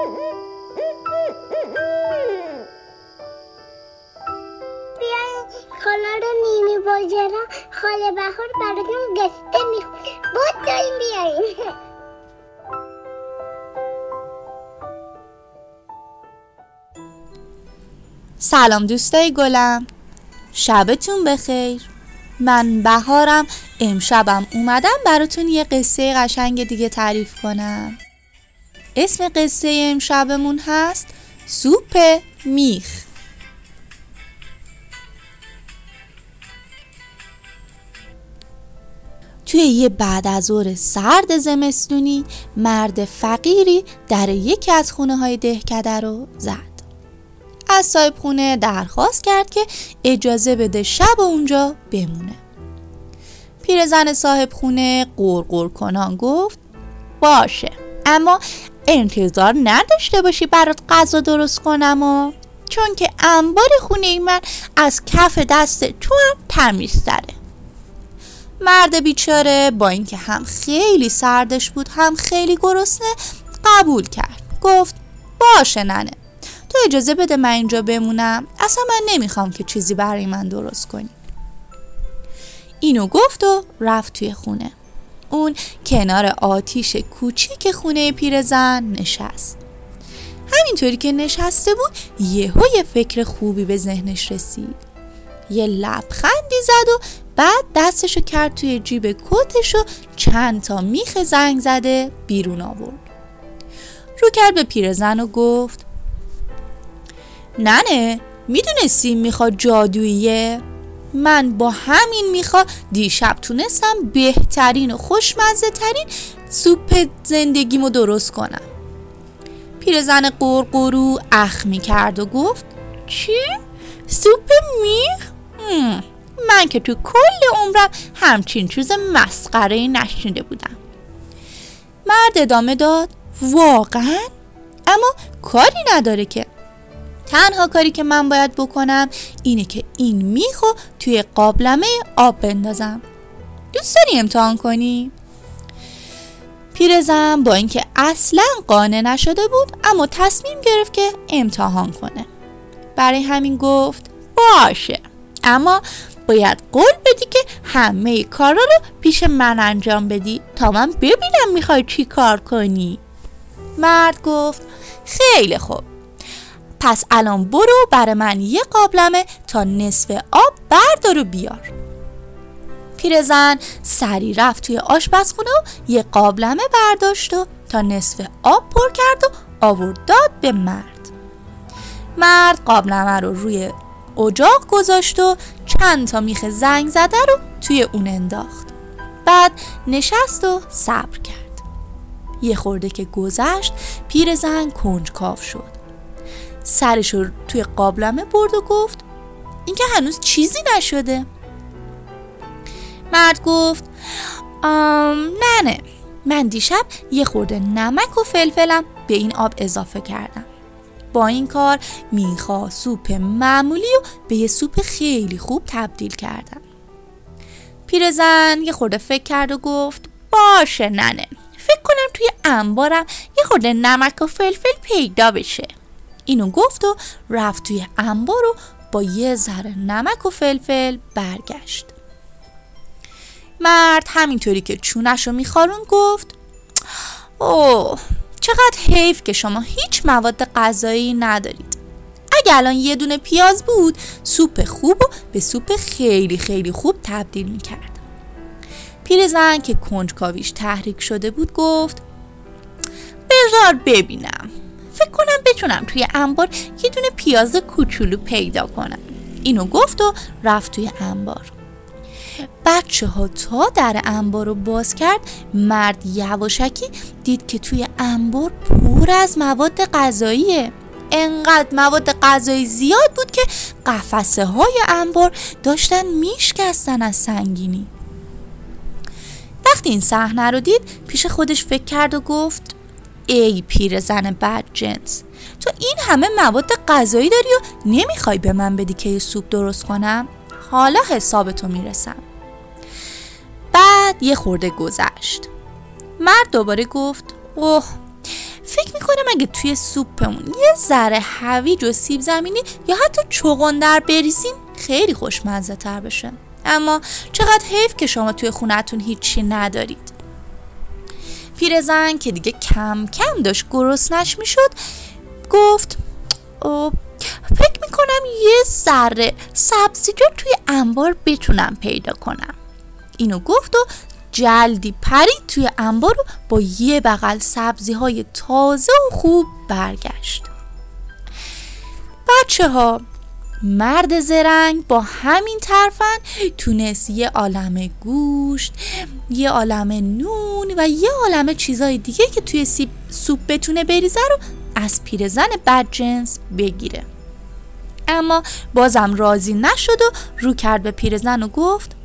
بیاین خاله رو نیمی باجرا خاله بهار براتون قصه میخونه. بود داریم بیاین. سلام دوستای گلم، شبتون بخیر. من بهارم. امشبم اومدم براتون یه قصه قشنگ دیگه تعریف کنم. اسم قصه امشبمون هست سوپ میخ. توی یه بعد از ظهر سرد زمستونی مرد فقیری در یکی از خونه های دهکده رو زد. از صاحب خونه درخواست کرد که اجازه بده شب اونجا بمونه. پیرزن صاحب خونه غرغر کنان گفت باشه، اما انتظار نداشته باشی برات غذا درست کنم چون که انبار خونه من از کف دست تو هم تمیزتره. مرد بیچاره با اینکه هم خیلی سردش بود هم خیلی گرسنه قبول کرد. گفت باشه ننه، تو اجازه بده من اینجا بمونم، اصلا من نمیخوام که چیزی برای من درست کنی. اینو گفت و رفت توی خونه. اون کنار آتیش کوچیک خونه پیرزن نشست. همینطوری که نشسته بود یهو یه فکر خوبی به ذهنش رسید. یه لبخندی زد و بعد دستشو کرد توی جیب کتش و چند تا میخ زنگ زده بیرون آورد. رو کرد به پیرزن و گفت ننه، میدونستی میخا جادوییه؟ من با همین میخا دیشب تونستم بهترین و خوشمزه ترین سوپ زندگیمو درست کنم. پیرزن قرقرو اخ میکرد و گفت چی؟ سوپ میخ؟ من که تو کل عمرم همچین چیز مسخره‌ای نشنیده بودم. مرد ادامه داد واقعا؟ اما کاری نداره که. تنها کاری که من باید بکنم اینه که این میخو توی قابلمه آب بندازم. دوست داری امتحان کنی؟ پیرزن با اینکه اصلا قانع نشده بود اما تصمیم گرفت که امتحان کنه. برای همین گفت باشه، اما باید قول بدی که همه کارا رو پیش من انجام بدی تا من ببینم میخوای چی کار کنی. مرد گفت خیلی خوب، پس الان برو برای من یه قابلمه تا نصف آب بردار و بیار. پیرزن سری رفت توی آشپزخونه و یه قابلمه برداشت و تا نصف آب پر کرد و آورد داد به مرد. مرد قابلمه رو روی اجاق گذاشت و چند تا میخ زنگ زده رو توی اون انداخت. بعد نشست و صبر کرد. یه خورده که گذشت پیرزن کنجکاو شد. سرش رو توی قابلمه برد و گفت این که هنوز چیزی نشده. مرد گفت نه، من دیشب یه خورده نمک و فلفلم به این آب اضافه کردم. با این کار میخوا سوپ معمولی و به یه سوپ خیلی خوب تبدیل کردم. پیرزن یه خورده فکر کرد و گفت باشه ننه، فکر کنم توی انبارم یه خورده نمک و فلفل پیدا بشه. اینو گفت و رفت توی انبار و با یه ذره نمک و فلفل برگشت. مرد همینطوری که چونش رو میخارون گفت اوه چقدر حیف که شما هیچ مواد غذایی ندارید. اگه الان یه دونه پیاز بود سوپ خوب و به سوپ خیلی خیلی خوب تبدیل میکرد. پیرزن که کنجکاویش تحریک شده بود گفت بذار ببینم، فکر کنم بتونم توی انبار یه دونه پیاز کوچولو پیدا کنم. اینو گفت و رفت توی انبار. بچه ها تا در انبار رو باز کرد مرد یواشکی دید که توی انبار پر از مواد غذاییه. انقدر مواد غذایی زیاد بود که قفسه های انبار داشتن میشکستن از سنگینی. وقتی این صحنه رو دید پیش خودش فکر کرد و گفت ای پیرزن بدجنس، تو این همه مواد غذایی داری و نمیخوای به من بدی که یه سوپ درست کنم؟ حالا حسابتو میرسم. بعد یه خورده گذشت. مرد دوباره گفت اوه، فکر میکنم میکنم اگه توی سوپمون یه ذره هویج و سیب زمینی یا حتی چغندر بریزیم خیلی خوشمزه تر بشه. اما چقدر حیف که شما توی خونه‌تون هیچی ندارید. پیرزن که دیگه کم کم داشت گرسنش میشد گفت فکر میکنم یه ذره سبزیجات توی انبار بتونم پیدا کنم. اینو گفت و جلدی پرید توی انبار و با یه بغل سبزی‌های تازه و خوب برگشت. بچه‌ها، مرد زرنگ با همین ترفند تونست یه عالمه گوشت، یه عالمه نون و یه عالمه چیزای دیگه که توی سوپ بتونه بریزه رو از پیرزن بدجنس بگیره. اما بازم راضی نشد و رو کرد به پیرزن و گفت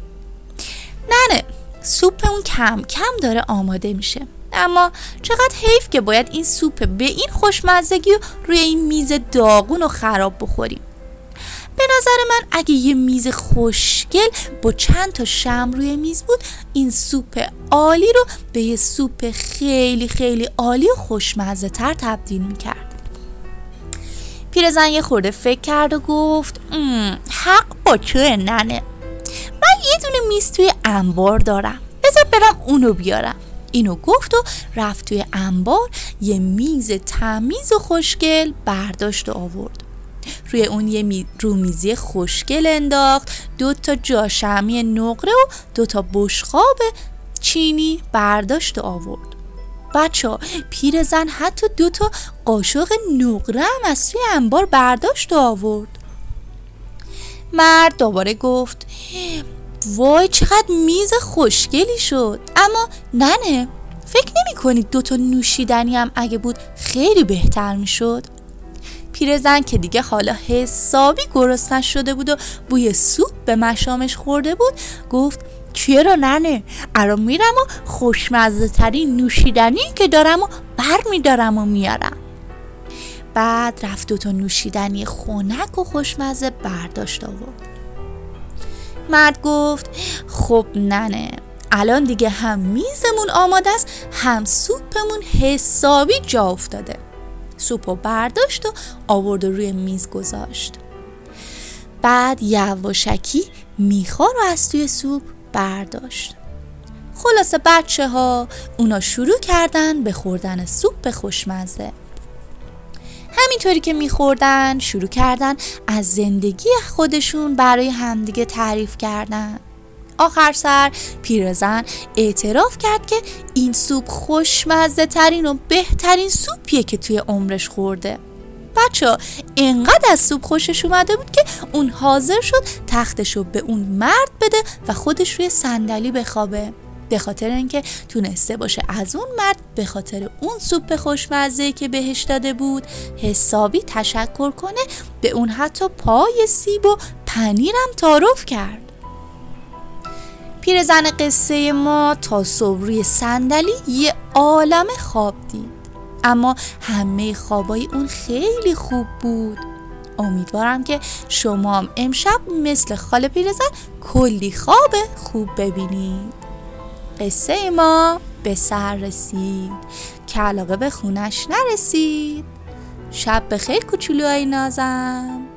نه سوپمون کم کم داره آماده میشه، اما چقدر حیف که باید این سوپ به این خوشمزگی و روی این میز داغون و خراب بخوریم. به نظر من اگه یه میز خوشگل با چند تا شمع روی میز بود این سوپ عالی رو به یه سوپ خیلی خیلی عالی و خوشمزه تر تبدیل میکرد. پیرزن یه خورده فکر کرد و گفت حق با توه ننه، من یه دونه میز توی انبار دارم، بذار برم اونو بیارم. اینو گفت و رفت توی انبار یه میز تمیز و خوشگل برداشت و آورد. روی اون یه رومیزی خوشگل انداخت، 2 تا جاشمی نقره و 2 تا بشقاب چینی برداشت و آورد. بچه‌ها، پیرزن حتی 2 تا قاشق نقره هم از توی انبار برداشت و آورد. مرد دوباره گفت وای چقدر میز خوشگلی شد، اما ننه فکر نمی کنید 2 تا نوشیدنی هم اگه بود خیلی بهتر می شد؟ پیرزن که دیگه حالا حسابی گرسنه شده بود و بوی سوپ به مشامش خورده بود گفت چرا ننه، الان میرم و خوشمزه ترین نوشیدنی که دارم و برمیدارم و میارم. بعد رفت 2 تا نوشیدنی خنک و خوشمزه برداشت آورد. مرد گفت خب ننه، الان دیگه هم میزمون آماده است هم سوپمون حسابی جا افتاده. سوپو برداشت و آورد و روی میز گذاشت. بعد یواشکی میخا رو از توی سوپ برداشت. خلاصه بچه ها اونا شروع کردن به خوردن سوپ خوشمزه. همینطوری که میخوردن شروع کردن از زندگی خودشون برای همدیگه تعریف کردن. آخر سر پیرزن اعتراف کرد که این سوپ خوشمزه ترین و بهترین سوپیه که توی عمرش خورده. بچه‌ها اینقدر از سوپ خوشش اومده بود که اون حاضر شد تختشو به اون مرد بده و خودش روی صندلی بخوابه، به خاطر اینکه تونسته باشه از اون مرد به خاطر اون سوپ خوشمزه که بهش داده بود حسابی تشکر کنه. به اون حتی پای سیب و پنیرم تعارف کرد. پیرزن قصه ما تا صبح روی صندلی یه عالمه خواب دید، اما همه خوابای اون خیلی خوب بود. امیدوارم که شما هم امشب مثل خاله پیرزن کلی خواب خوب ببینید. قصه ما به سر رسید که علاقه به خونش نرسید. شب بخیر کوچولوهای نازم.